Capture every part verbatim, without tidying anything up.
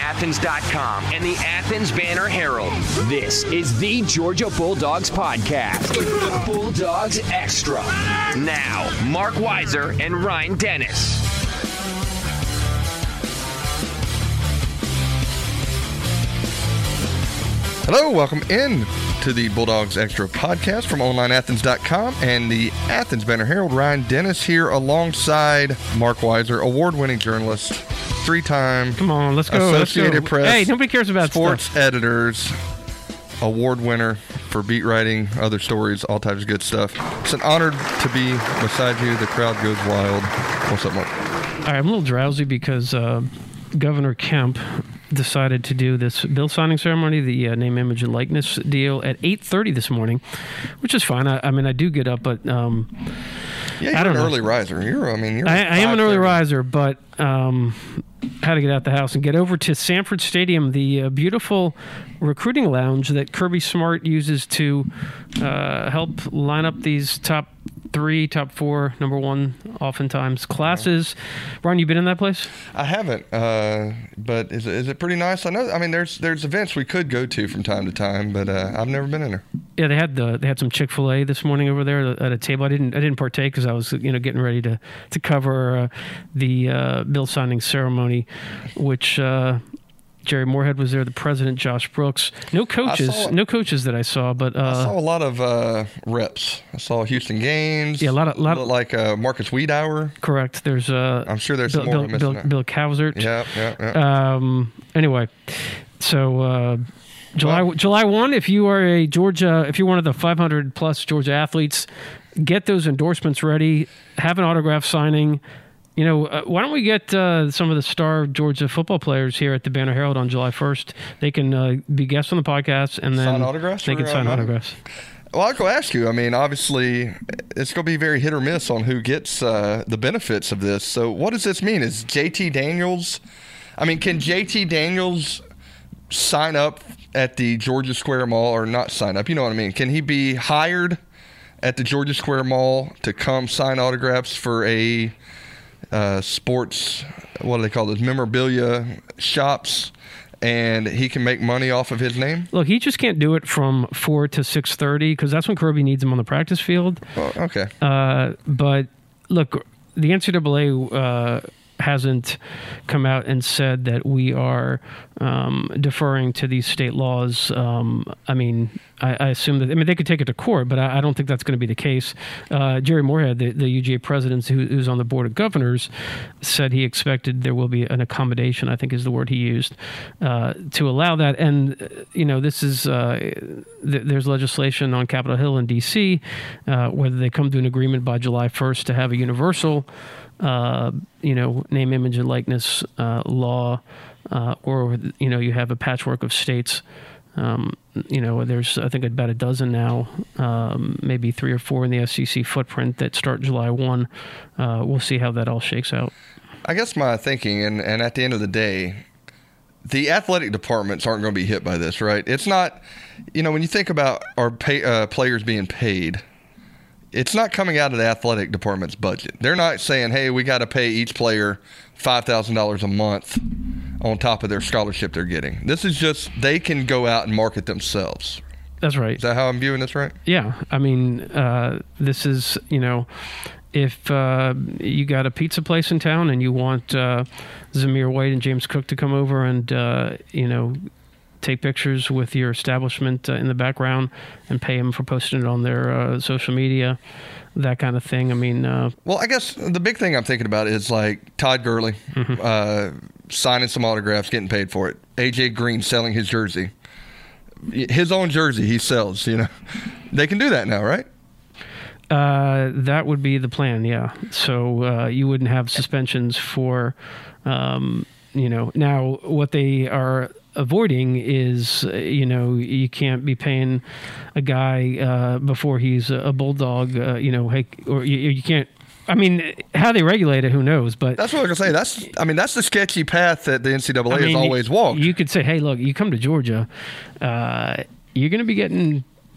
athens dot com and the Athens Banner Herald. This is the Georgia Bulldogs podcast. Bulldogs Extra. Now, Mark Weiser and Ryan Dennis. Hello, welcome in to the Bulldogs Extra podcast from online athens dot com and the Athens Banner Herald. Ryan Dennis here alongside Mark Weiser, award-winning journalist, three-time Come on, let's go. Associated let's go. Press. Hey, nobody cares about sports stuff. editors, award winner for beat writing, other stories, all types of good stuff. It's an honor to be beside you. The crowd goes wild. What's up, Mark? All right, I'm a little drowsy because uh, Governor Kemp decided to do this bill signing ceremony, the uh, name, image, and likeness deal at eight thirty this morning, which is fine. I, I mean, I do get up, but um, yeah, you're I don't an know. early riser. You're, I mean, you're I, I am an early five thirty. riser, but um, had to get out the house and get over to Sanford Stadium, the uh, beautiful recruiting lounge that Kirby Smart uses to uh, help line up these top three, top four, number one, oftentimes classes. Ron, you been in that place? I haven't, uh, but is it, is it pretty nice? I know. I mean, there's there's events we could go to from time to time, but uh, I've never been in there. Yeah, they had the they had some Chick-fil-A this morning over there at a table. I didn't I didn't partake because I was you know getting ready to to cover uh, the uh, bill signing ceremony, which. Uh, Jerry Moorhead was there. The president, Josh Brooks. No coaches, saw, no coaches that I saw, but uh, I saw a lot of uh, reps. I saw Houston Gaines. Yeah, a lot of lot of, like uh, Marcus Wiedauer. Correct. There's uh, I'm sure there's Bill, some more. Bill, Bill, Bill, Bill Cowsert. Yeah, yeah, yeah. Um. Anyway, so uh, July Well, July one. If you are a Georgia, if you're one of the five hundred plus Georgia athletes, get those endorsements ready. Have an autograph signing. You know, uh, why don't we get uh, some of the star Georgia football players here at the Banner Herald on July first? They can uh, be guests on the podcast, and then Sign autographs they can for, sign uh, autographs. Well, I'll go ask you. I mean, obviously, it's going to be very hit or miss on who gets uh, the benefits of this. So what does this mean? Is J T Daniels – I mean, can J T Daniels sign up at the Georgia Square Mall or not sign up? You know what I mean? Can he be hired at the Georgia Square Mall to come sign autographs for a – Uh, sports, what do they call those, memorabilia shops, and he can make money off of his name? Look, he just can't do it from four to six thirty because that's when Kirby needs him on the practice field. Oh, okay. Uh, but look, the N C double A uh, hasn't come out and said that we are um, deferring to these state laws. Um, I mean, I, I assume that, I mean, they could take it to court, but I, I don't think that's going to be the case. Uh, Jerry Moorhead, the, the U G A president who, who's on the board of governors, said he expected there will be an accommodation, I think is the word he used, uh, to allow that. And, uh, you know, this is, uh, th- there's legislation on Capitol Hill in D C, uh, whether they come to an agreement by July first to have a universal Uh, you know, name, image, and likeness uh, law, uh, or, you know, you have a patchwork of states. Um, you know, there's, I think, about a dozen now, um, maybe three or four in the S E C footprint that start July first. Uh, we'll see how that all shakes out. I guess my thinking, and, and at the end of the day, the athletic departments aren't going to be hit by this, right? It's not, you know, when you think about our pay, uh, players being paid, it's not coming out of the athletic department's budget. They're not saying, hey, we got to pay each player five thousand dollars a month on top of their scholarship they're getting. This is just they can go out and market themselves. That's right. Is that how I'm viewing this, right? Yeah. I mean, uh, this is, you know, if uh, you got a pizza place in town and you want uh, Zamir White and James Cook to come over and, uh, you know, take pictures with your establishment uh, in the background and pay them for posting it on their uh, social media, that kind of thing. I mean, uh, well, I guess the big thing I'm thinking about is like Todd Gurley mm-hmm. uh, signing some autographs, getting paid for it. A J Green selling his jersey, his own jersey he sells. You know, they can do that now, right? Uh, that would be the plan, yeah. So uh, you wouldn't have suspensions for, um, you know, now what they are avoiding is, uh, you know, you can't be paying a guy uh, before he's a bulldog, uh, you know, hey, or you, you can't. I mean, how they regulate it, who knows? But that's what I was gonna say. That's, I mean, that's the sketchy path that the N C double A I mean, has always walked. You could say, hey, look, you come to Georgia, uh, you're going to be getting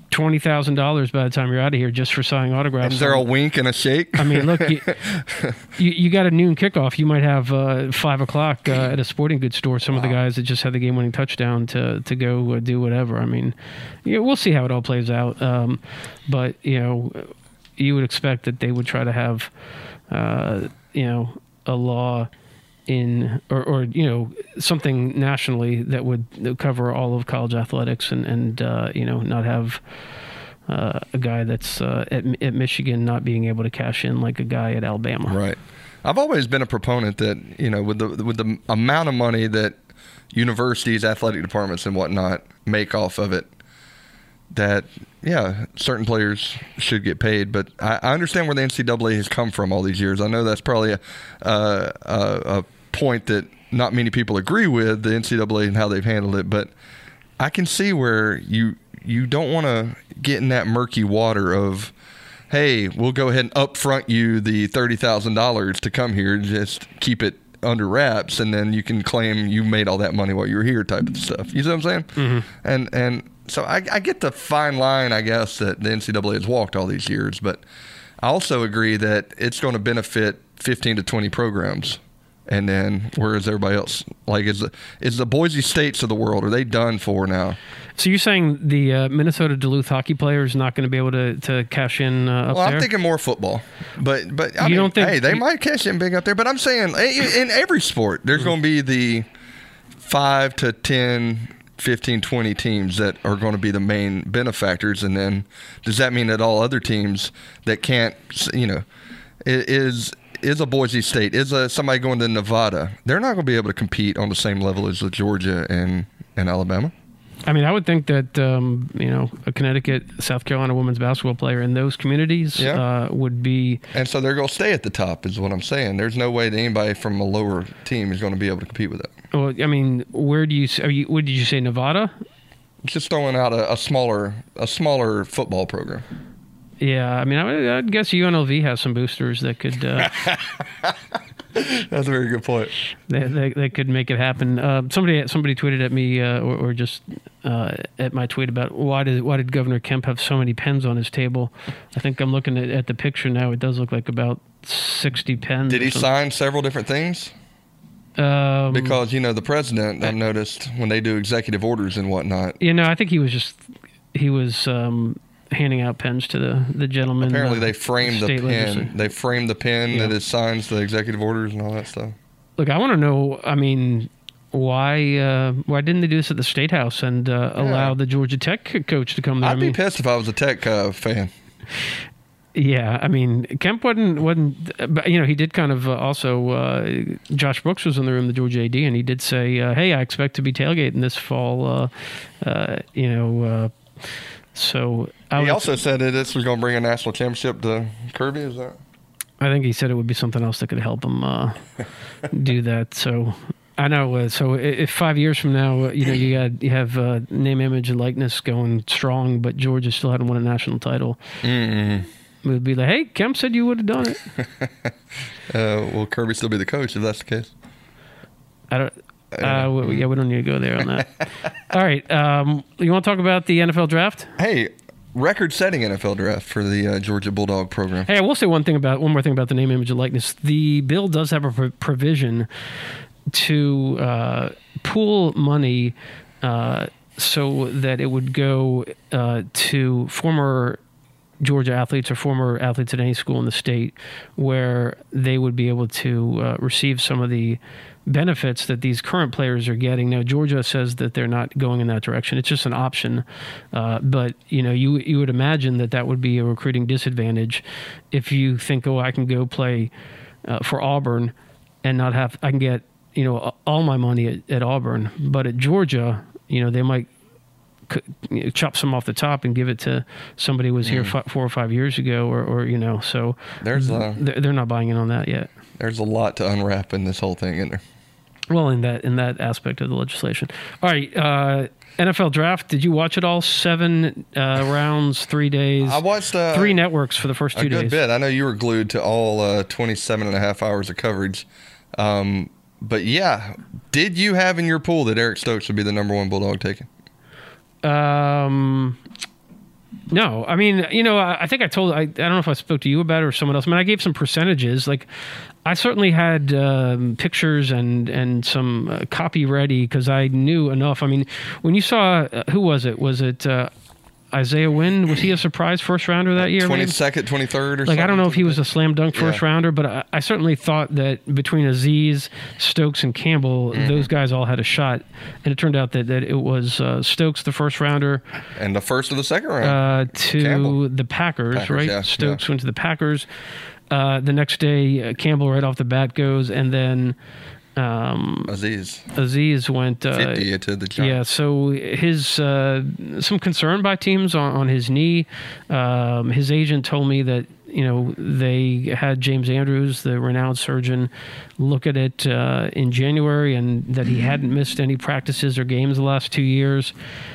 twenty thousand dollars by the time you're out of here just for signing autographs. Is there a wink and a shake? I mean, look, you, you, you got a noon kickoff. You might have uh, five o'clock uh, at a sporting goods store. Some wow. of the guys that just had the game-winning touchdown to to go uh, do whatever. I mean, yeah, we'll see how it all plays out. Um, but you know, you would expect that they would try to have, uh, you know, a law in or, or you know something nationally that would cover all of college athletics and and uh, you know not have uh, a guy that's uh, at, at Michigan not being able to cash in like a guy at Alabama. Right. I've always been a proponent that you know with the with the amount of money that universities, athletic departments, and whatnot make off of it, that yeah, certain players should get paid. But I, I understand where the N C double A has come from all these years. I know that's probably a uh, a, a point that not many people agree with, the N C double A and how they've handled it, but I can see where you you don't want to get in that murky water of, hey, we'll go ahead and upfront you the thirty thousand dollars to come here, just keep it under wraps, and then you can claim you made all that money while you were here type of stuff. You see what I'm saying? Mm-hmm. And and so I, I get the fine line, I guess, that the N C double A has walked all these years, but I also agree that it's going to benefit fifteen to twenty programs. And then where is everybody else? Like, is the, is the Boise States of the world, are they done for now? So you're saying the uh, Minnesota Duluth hockey player is not going to be able to, to cash in uh, up well, there? I'm thinking more football. But, but I you mean, don't think, hey, they you, might cash in big up there. But I'm saying in every sport, there's mm-hmm. going to be the five to ten, fifteen, twenty teams that are going to be the main benefactors. And then does that mean that all other teams that can't, you know, is – is a Boise State, is a somebody going to Nevada, they're not going to be able to compete on the same level as the Georgia and, and Alabama? I mean, I would think that, um, you know, a Connecticut, South Carolina women's basketball player in those communities yeah. uh, would be... And so they're going to stay at the top is what I'm saying. There's no way that anybody from a lower team is going to be able to compete with that. Well, I mean, where do you... Are you what did you say, Nevada? Just throwing out a, a smaller a smaller football program. Yeah, I mean, I would, I'd guess U N L V has some boosters that could. Uh, That's a very good point. They, they, they could make it happen. Uh, somebody somebody tweeted at me, uh, or, or just uh, at my tweet about why did why did Governor Kemp have so many pens on his table? I think I'm looking at, at the picture now. It does look like about sixty pens. Did he sign several different things? Um, because you know the president, I've noticed when they do executive orders and whatnot. You know, I think he was just he was. Um, handing out pens to the, the gentleman. Apparently, uh, they framed the pen. They framed the pen yeah. that it signs the executive orders and all that stuff. Look, I want to know. I mean, why uh, why didn't they do this at the State House and uh, yeah. allow the Georgia Tech coach to come there? I'd I mean, be pissed if I was a Tech uh, fan. Yeah, I mean, Kemp wasn't wasn't. But you know, he did kind of uh, also. Uh, Josh Brooks was in the room, the Georgia A D, and he did say, uh, "Hey, I expect to be tailgating this fall." Uh, uh, you know. Uh, So I he also said that this was going to bring a national championship to Kirby. Is that? I think he said it would be something else that could help him uh, do that. So I know. Uh, so if five years from now, uh, you know, you got you have uh, name, image, and likeness going strong, but Georgia still hadn't won a national title, mm-hmm. it would be like, hey, Kemp said you would have done it. uh, will Kirby still be the coach if that's the case? I don't. Uh, we, yeah, we don't need to go there on that. All right. Um, you want to talk about the N F L draft? Hey, record-setting N F L draft for the uh, Georgia Bulldog program. Hey, I will say one thing about one more thing about the name, image, and likeness. The bill does have a pr- provision to uh, pool money uh, so that it would go uh, to former Georgia athletes or former athletes at any school in the state, where they would be able to uh, receive some of the benefits that these current players are getting. Now, Georgia says that they're not going in that direction. It's just an option. Uh, but, you know, you you would imagine that that would be a recruiting disadvantage if you think, oh, I can go play uh, for Auburn and not have, I can get, you know, all my money at, at Auburn. But at Georgia, you know, they might chop some off the top and give it to somebody who was here mm. f- four or five years ago, or, or you know, so there's a, they're, they're not buying in on that yet. There's a lot to unwrap in this whole thing, isn't there? Well, in that in that aspect of the legislation. All right, uh, N F L draft. Did you watch it all? Seven uh, rounds, three days. I watched uh, three networks for the first two a good days. bit. I know you were glued to all uh, twenty-seven and a half hours of coverage. Um, but yeah, did you have in your pool that Eric Stokes would be the number one Bulldog taken? Um, No, I mean, you know, I, I think I told, I, I don't know if I spoke to you about it or someone else. I mean, I gave some percentages. Like, I certainly had um, pictures and, and some uh, copy ready because I knew enough. I mean, when you saw, uh, who was it? Was it uh, Isaiah Wynn? Was he a surprise first rounder that year? twenty-second, twenty-third or like, something? I don't know if he was a slam dunk first yeah. rounder, but I, I certainly thought that between Aziz, Stokes, and Campbell, mm-hmm. those guys all had a shot. And it turned out that, that it was uh, Stokes, the first rounder. And the first of the second round. Uh, to Campbell. the Packers, Packers right? yeah, Stokes yeah. went to the Packers. Uh, the next day, uh, Campbell right off the bat goes, and then um, Aziz. Aziz went uh, fifty to the Giants. Yeah, so his uh, some concern by teams on, on his knee. Um, his agent told me that you know they had James Andrews, the renowned surgeon, look at it uh, in January, and that he hadn't missed any practices or games the last two years.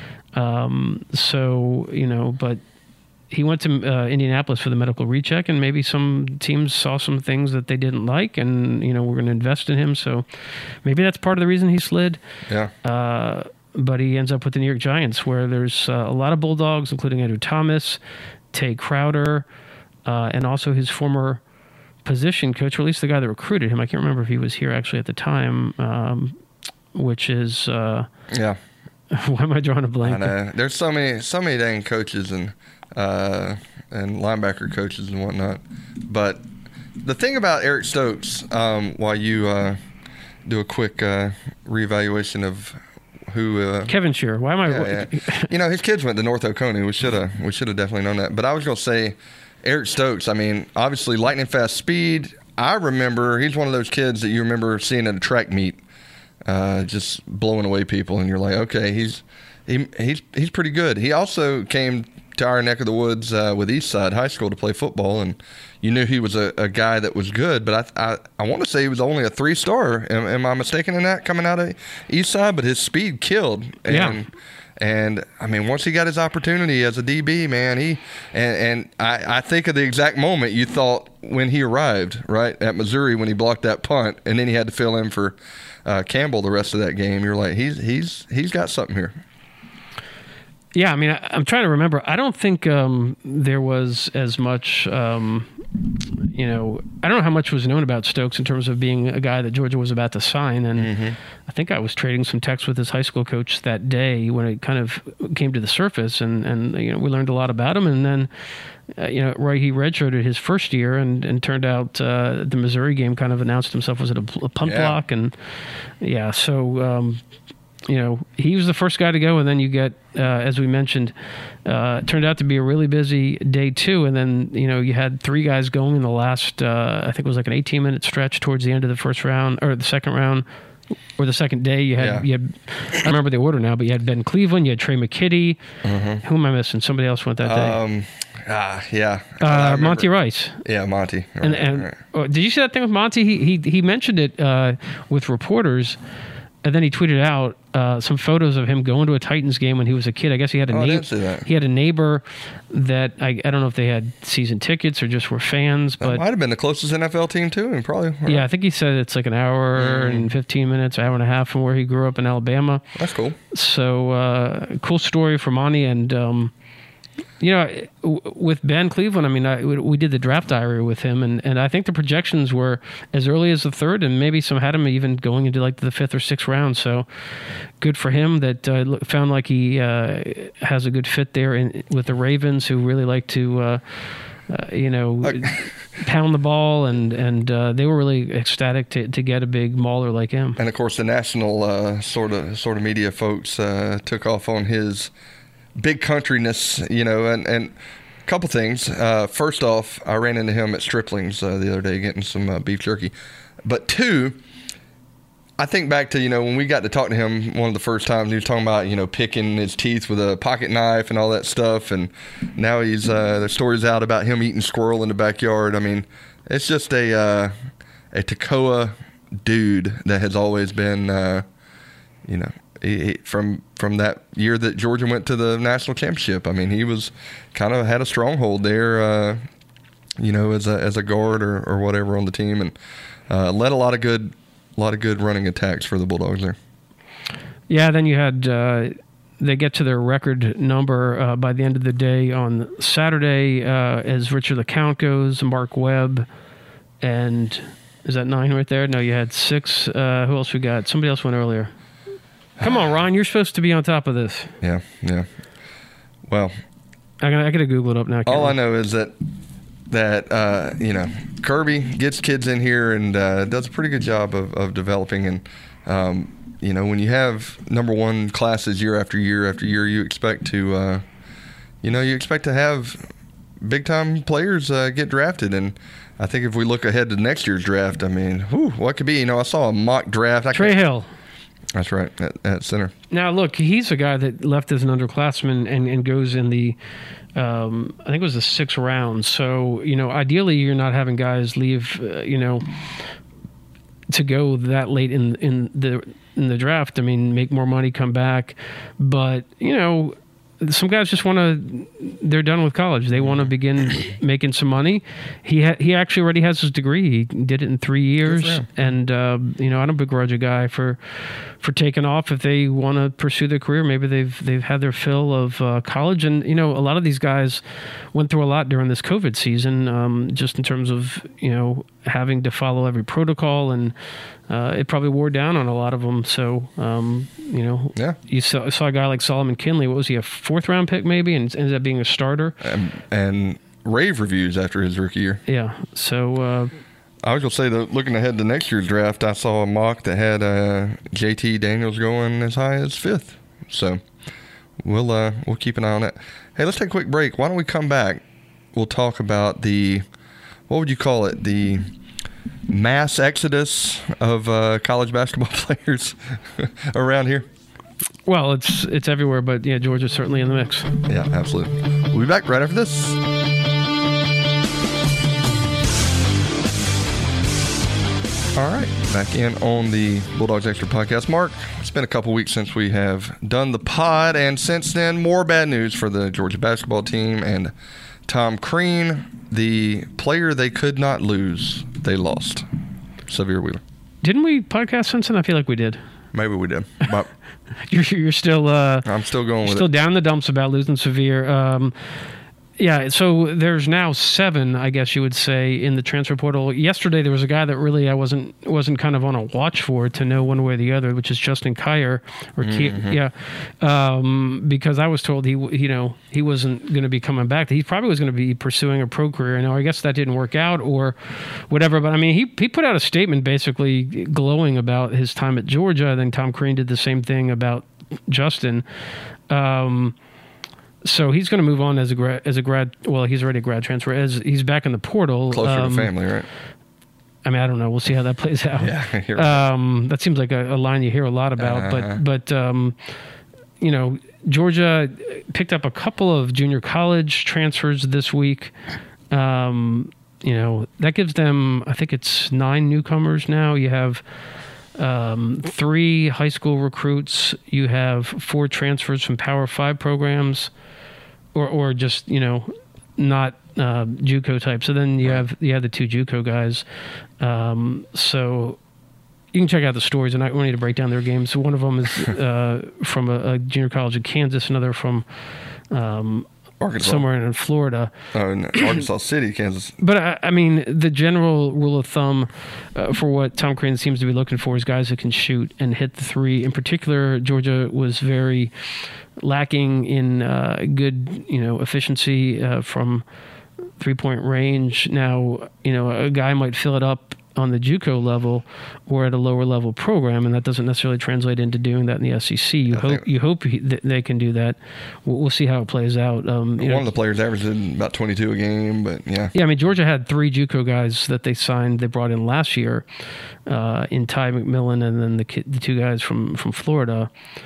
Um, so you know, but. He went to uh, Indianapolis for the medical recheck, and maybe some teams saw some things that they didn't like, and you know we're going to invest in him. So maybe that's part of the reason he slid. Yeah. Uh, but he ends up with the New York Giants, where there's uh, a lot of Bulldogs, including Andrew Thomas, Tay Crowder, uh, and also his former position coach, or at least the guy that recruited him. I can't remember if he was here actually at the time, um, which is uh, yeah. Why am I drawing a blank? I know. There's so many, so many dang coaches and. Uh, and linebacker coaches and whatnot. But the thing about Eric Stokes, um, while you uh, do a quick uh, reevaluation of who uh, Kevin Shearer. Why am I? Yeah, yeah. You know, his kids went to North Oconee. We should have we should have definitely known that. But I was going to say, Eric Stokes. I mean, obviously lightning fast speed. I remember he's one of those kids that you remember seeing at a track meet, uh, just blowing away people, and you're like, okay, he's he, he's he's pretty good. He also came to our neck of the woods uh, with Eastside High School to play football, and you knew he was a, a guy that was good. But I I, I want to say he was only a three star. Am, am I mistaken in that coming out of Eastside? But his speed killed. And, yeah. And I mean, once he got his opportunity as a D B, man, he and, and I, I think of the exact moment you thought when he arrived, right, at Missouri when he blocked that punt, and then he had to fill in for uh, Campbell the rest of that game. You're like, he's he's he's got something here. Yeah, I mean, I, I'm trying to remember. I don't think um, there was as much, um, you know, I don't know how much was known about Stokes in terms of being a guy that Georgia was about to sign. And mm-hmm. I think I was trading some texts with his high school coach that day when it kind of came to the surface. And, and you know, we learned a lot about him. And then, uh, you know, Roy, he redshirted his first year and, and turned out uh, the Missouri game kind of announced himself as a, a punt yeah. block. And, yeah, so... Um, You know, he was the first guy to go, and then you get, uh, as we mentioned, uh, it turned out to be a really busy day two, and then, you know, you had three guys going in the last, uh, I think it was like an eighteen-minute stretch towards the end of the first round, or the second round, or the second day. You had, yeah. you had I don't remember the order now, but you had Ben Cleveland, you had Trey McKitty. Mm-hmm. Who am I missing? Somebody else went that day. Um, ah, yeah. Uh, Monty Rice. Yeah, Monty. Right, and and right. oh, did you see that thing with Monty? He he, he mentioned it uh, with reporters. And then he tweeted out uh, some photos of him going to a Titans game when he was a kid. I guess he had a oh, neighbor. He had a neighbor that I, I don't know if they had season tickets or just were fans. But that might have been the closest N F L team too, and probably. Right. Yeah, I think he said it's like an hour mm. and fifteen minutes, hour and a half from where he grew up in Alabama. That's cool. So uh, cool story for Monty, and um, you know, with Ben Cleveland, I mean, I, we did the draft diary with him, and, and I think the projections were as early as the third, and maybe some had him even going into like the fifth or sixth round. So good for him that uh, found like he uh, has a good fit there in, with the Ravens, who really like to, uh, uh, you know, like, pound the ball, and and uh, they were really ecstatic to, to get a big mauler like him. And of course, the national uh, sort of sort of media folks uh, took off on his big countryness, you know, and, and a couple things. Uh, first off, I ran into him at Stripling's uh, the other day getting some uh, beef jerky. But two, I think back to, you know, when we got to talk to him one of the first times, he was talking about, you know, picking his teeth with a pocket knife and all that stuff. And now he's, uh, there's stories out about him eating squirrel in the backyard. I mean, it's just a, uh, a Toccoa dude that has always been, uh, you know, He, he, from from that year that Georgia went to the national championship. I mean, he was kind of had a stronghold there, uh, you know, as a as a guard or, or whatever on the team, and uh, led a lot of good, a lot of good running attacks for the Bulldogs there. Yeah, then you had uh, they get to their record number uh, by the end of the day on Saturday, uh, as Richard LeCount goes, Mark Webb, and is that nine right there? No, you had six. Uh, who else we got? Somebody else went earlier. Come on, Ron, you're supposed to be on top of this. Yeah, yeah. Well, I gotta, I gotta Google it up now. All I know is that that uh, you know, Kirby gets kids in here and uh, does a pretty good job of, of developing. And um, you know, when you have number one classes year after year after year, you expect to, uh, you know, you expect to have big time players uh, get drafted. And I think if we look ahead to next year's draft, I mean, whew, what could be? You know, I saw a mock draft. I Trey Hill. That's right, at, at center. Now, look, he's a guy that left as an underclassman and, and goes in the, um, I think it was the sixth round. So, you know, ideally you're not having guys leave, uh, you know, to go that late in in the in the draft. I mean, make more money, come back. But, you know, some guys just want to, they're done with college. They want to begin making some money. He ha, he actually already has his degree. He did it in three years. And, uh, you know, I don't begrudge a guy for for taking off if they want to pursue their career. Maybe they've they've had their fill of uh, college. And, you know, a lot of these guys went through a lot during this COVID season, um, just in terms of, you know, having to follow every protocol, and uh, it probably wore down on a lot of them. So, um, you know, yeah. you saw, saw a guy like Solomon Kinley. What was he, a fourth round pick maybe, and ended up being a starter? And, and rave reviews after his rookie year. Yeah. So uh, I was going to say that looking ahead to next year's draft, I saw a mock that had uh, J T Daniels going as high as fifth. So we'll uh, we'll keep an eye on it. Hey, let's take a quick break. Why don't we come back? We'll talk about the, what would you call it? The mass exodus of uh, college basketball players around here. Well, it's it's everywhere, but yeah, Georgia's certainly in the mix. Yeah, absolutely. We'll be back right after this. All right, back in on the Bulldogs Extra podcast. Mark, it's been a couple weeks since we have done the pod, and since then, more bad news for the Georgia basketball team and Tom Crean, the player they could not lose, they lost. Sahvir Wheeler. Didn't we podcast since then? I feel like we did. Maybe we did. But you're, you're still uh, I'm still going with still it. down in the dumps about losing Sahvir. Um, yeah, so there's now seven, I guess you would say, in the transfer portal. Yesterday there was a guy that really I wasn't wasn't kind of on a watch for to know one way or the other, which is Justin Kier, or mm-hmm. Ke- yeah, um, because I was told he you know he wasn't going to be coming back. He probably was going to be pursuing a pro career. Now I guess that didn't work out or whatever. But I mean, he he put out a statement basically glowing about his time at Georgia. I think Tom Crean did the same thing about Justin. Um, So he's going to move on as a grad, as a grad. Well, he's already a grad transfer. As he's back in the portal, closer um, to family, right? I mean, I don't know. We'll see how that plays out. Yeah, you're right. Um, that seems like a, a line you hear a lot about. Uh-huh. But but um, you know, Georgia picked up a couple of junior college transfers this week. Um, you know, that gives them, I think it's nine newcomers now. You have um, three high school recruits. You have four transfers from Power Five programs. Or, or just, you know, not uh, JUCO type. So then you right. have you have the two JUCO guys. Um, so you can check out the stories, and I don't need to break down their games. So one of them is uh, from a, a junior college in Kansas, another from um, Arkansas. somewhere in Florida. Oh, in Arkansas City, Kansas. But, I, I mean, the general rule of thumb uh, for what Tom Crean seems to be looking for is guys that can shoot and hit the three. In particular, Georgia was very lacking in uh, good, you know, efficiency uh, from three-point range. Now, you know, a guy might fill it up on the JUCO level or at a lower level program, and that doesn't necessarily translate into doing that in the S E C. You I hope you hope he, th- they can do that. We'll, we'll see how it plays out. Um, One know, of the players averaged about twenty-two a game, but yeah. Yeah, I mean, Georgia had three JUCO guys that they signed, they brought in last year uh, in Ty McMillan and then the, ki- the two guys from, from Florida.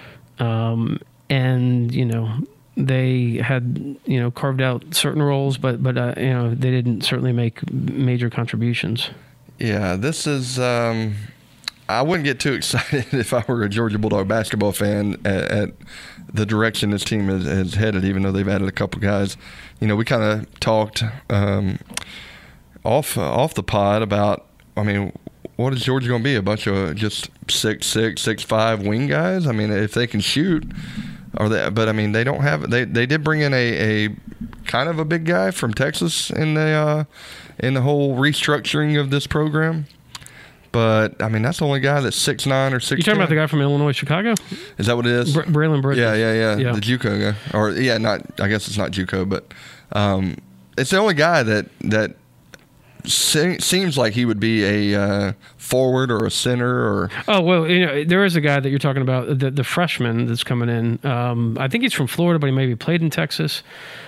Um, and, you know, they had, you know, carved out certain roles, but, but uh, you know, they didn't certainly make major contributions. Yeah, this is, um, I wouldn't get too excited if I were a Georgia Bulldog basketball fan at, at the direction this team is, is headed, even though they've added a couple guys. You know, we kind of talked um, off uh, off the pod about, I mean, what is Georgia going to be? A bunch of just six six, six five wing guys? I mean, if they can shoot, Or they, but I mean, they don't have. They they did bring in a, a kind of a big guy from Texas in the uh, in the whole restructuring of this program. But I mean, that's the only guy that's six nine or six. You talking about the guy from Illinois, Chicago? Is that what it is? Br- Braylon Bridges. Yeah, yeah, yeah, yeah. The JUCO guy, or yeah, not. I guess it's not JUCO, but um, it's the only guy that that se- seems like he would be a uh, forward or a center or. Oh well, you know, there is a guy that you're talking about, the the freshman that's coming in. Um, I think he's from Florida, but he maybe played in Texas.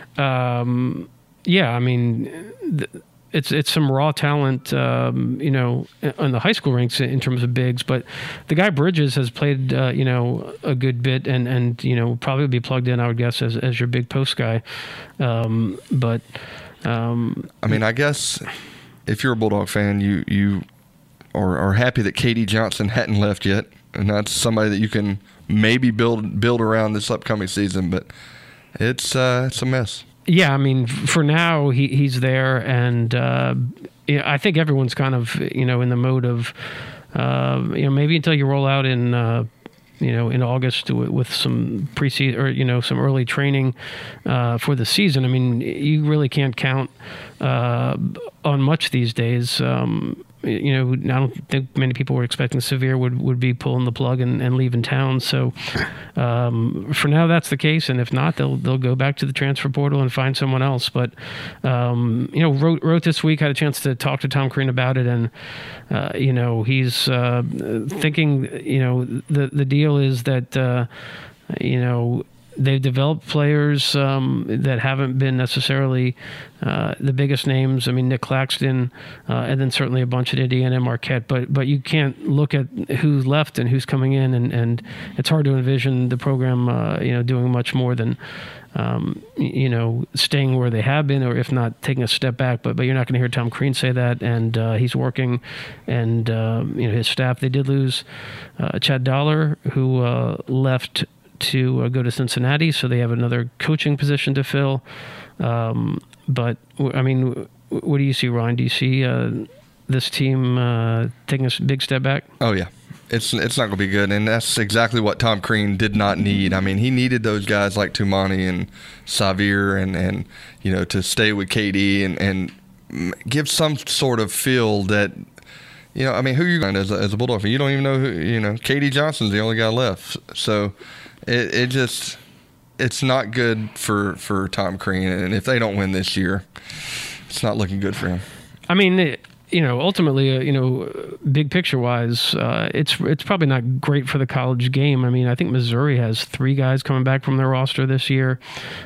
Um, yeah, I mean. Th- It's it's some raw talent, um, you know, on the high school ranks in terms of bigs. But the guy Bridges has played, uh, you know, a good bit, and, and you know probably be plugged in, I would guess, as as your big post guy. Um, but um, I mean, I guess if you're a Bulldog fan, you you are, are happy that K D Johnson hadn't left yet, and that's somebody that you can maybe build build around this upcoming season. But it's uh, it's a mess. Yeah, I mean, for now he he's there, and uh, yeah, I think everyone's kind of you know in the mode of uh, you know maybe until you roll out in uh, you know in August with some preseason or you know some early training uh, for the season. I mean, you really can't count uh, on much these days. Um, you know, I don't think many people were expecting Severe would, would be pulling the plug and, and leaving town. So um, for now, that's the case. And if not, they'll they'll go back to the transfer portal and find someone else. But, um, you know, wrote, wrote this week, had a chance to talk to Tom Crean about it. And, uh, you know, he's uh, thinking, you know, the, the deal is that, uh, you know, they've developed players um, that haven't been necessarily uh, the biggest names. I mean, Nick Claxton, uh, and then certainly a bunch at Indiana and Marquette. But but you can't look at who's left and who's coming in, and, and it's hard to envision the program, uh, you know, doing much more than, um, you know, staying where they have been, or if not taking a step back. But but you're not going to hear Tom Crean say that, and uh, he's working, and uh, you know his staff. They did lose uh, Chad Dollar, who uh, left to uh, go to Cincinnati, so they have another coaching position to fill. Um, but, I mean, what do you see, Ryan? Do you see uh, this team uh, taking a big step back? Oh, yeah. It's it's not going to be good, and that's exactly what Tom Crean did not need. I mean, he needed those guys like Tumani and Xavier and, and you know, to stay with K D and, and give some sort of feel that, you know, I mean, who are you going to, as a, as a Bulldog fan? You don't even know who, you know, K D Johnson's the only guy left. So, It, it just, it's not good for, for Tom Crean. And if they don't win this year, it's not looking good for him. I mean, it, you know, ultimately, uh, you know, big picture wise, uh, it's it's probably not great for the college game. I mean, I think Missouri has three guys coming back from their roster this year.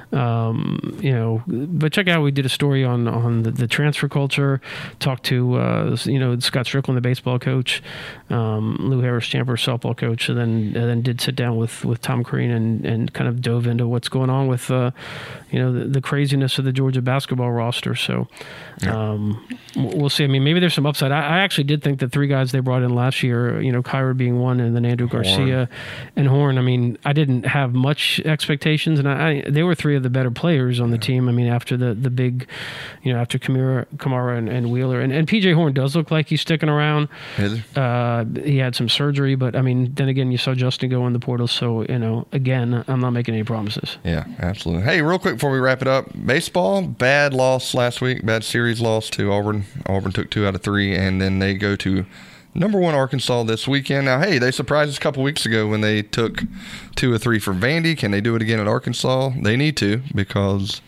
Um, you know, but check out, we did a story on on the, the transfer culture. Talked to uh, you know Scott Strickland, the baseball coach, um, Lou Harris Champer, softball coach, and then and then did sit down with, with Tom Crean and, and kind of dove into what's going on with uh, you know the, the craziness of the Georgia basketball roster. So um, we'll see. I mean, maybe there's some upside. I, I actually did think the three guys they brought in last year, you know, Kyra being one, and then Andrew Horn. Garcia and Horn. I mean, I didn't have much expectations, and I, I they were three of the better players on the team. I mean, after the, the big, you know, after Kamara, Kamara and, and Wheeler, and, and P J Horn does look like he's sticking around. Uh, he had some surgery, but I mean, then again, you saw Justin go in the portal, so you know, again, I'm not making any promises. Yeah, absolutely. Hey, real quick before we wrap it up, baseball, bad loss last week, bad series loss to Auburn. Auburn took two out of three, and then they go to number one Arkansas this weekend. Now, hey, they surprised us a couple weeks ago when they took two or three from Vandy. Can they do it again at Arkansas? They need to, because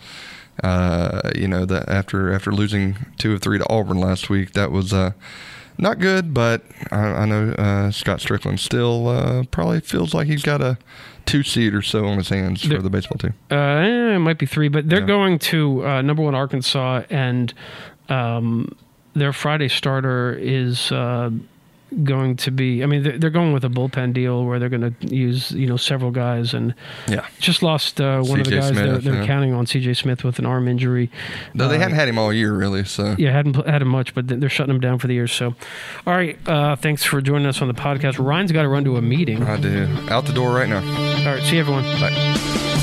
uh, you know that after after losing two of three to Auburn last week, that was uh, not good. But I, I know uh, Scott Strickland still uh, probably feels like he's got a two seed or so on his hands for the baseball team. Uh, it might be three, but they're Yeah. going to uh, number one Arkansas, and um, their Friday starter is uh, going to be. I mean, they're, they're going with a bullpen deal where they're going to use you know several guys, and Yeah. just lost uh, one of the C J guys they're, Smith, they're yeah. counting on, C J Smith, with an arm injury. Though they Uh, hadn't had him all year, really. So Yeah, hadn't pl- had him much, but they're shutting him down for the year. So, all right, uh, thanks for joining us on the podcast. Ryan's got to run to a meeting. I do. Out the door right now. All right, see you, everyone. Bye.